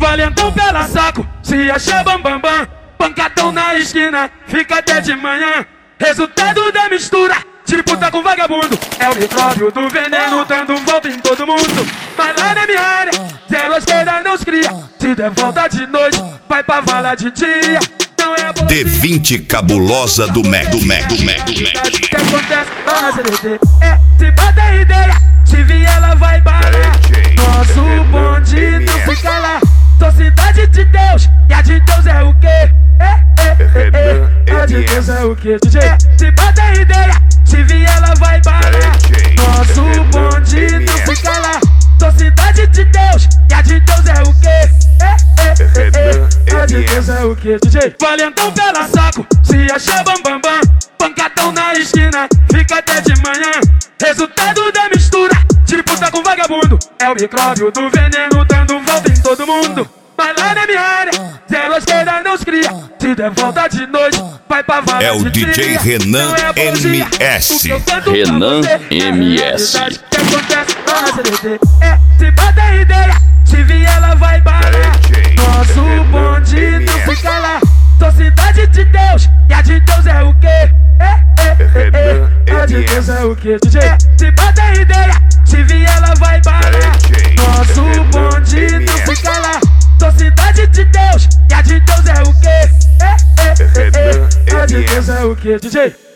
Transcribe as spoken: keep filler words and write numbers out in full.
valentão pela saco, se acha bambambam, bam, bam. Pancadão na esquina, fica até de manhã. Resultado da mistura de puta com vagabundo, é o micróbio do veneno dando volta em todo mundo. Mas lá na minha área, zero esquerda não se cria. Se der volta de noite, vai pra vala de dia. Não é a D vinte cabulosa do Mac, do Mac, do Mac, do Mac. O que acontece lá na C D T é, se bate a ideia, se vier ela vai balar. Nosso bonde não fica lá. Sou cidade de Deus, e a de Deus é o quê? É, é, é, é. A de Deus é o quê? D J, se bate a ideia, se vier ela vai balar. Nosso bonde não fica lá. Sou cidade de Deus, e a de Deus é o quê? É, é, é, é. A de Deus é o quê? D J, valentão pela saco, se acha bambambam, bam, bam. Pancadão na esquina, fica até de manhã. Resultado da mistura de puta com vagabundo, é o micróbio do veneno dando volta em todo mundo. Mas lá na minha área, zero esquerda não se cria. Se der volta de noite, vai pra vala é o de D J dia. Renan é M S. Renan M S. O que acontece lá na C D T é, se bate a ideia, se vier ela vai balar. Nosso bonde não fica lá. Sou cidade de Deus, e a de Deus é o quê? É, é, é, é. A de Deus é o quê? D J, se bate a ideia, se vier ela vai balar. Nosso bonde não fica lá. Sou cidade de Deus, e a de Deus é o quê? É, é, é, é. A de Deus é o quê? D J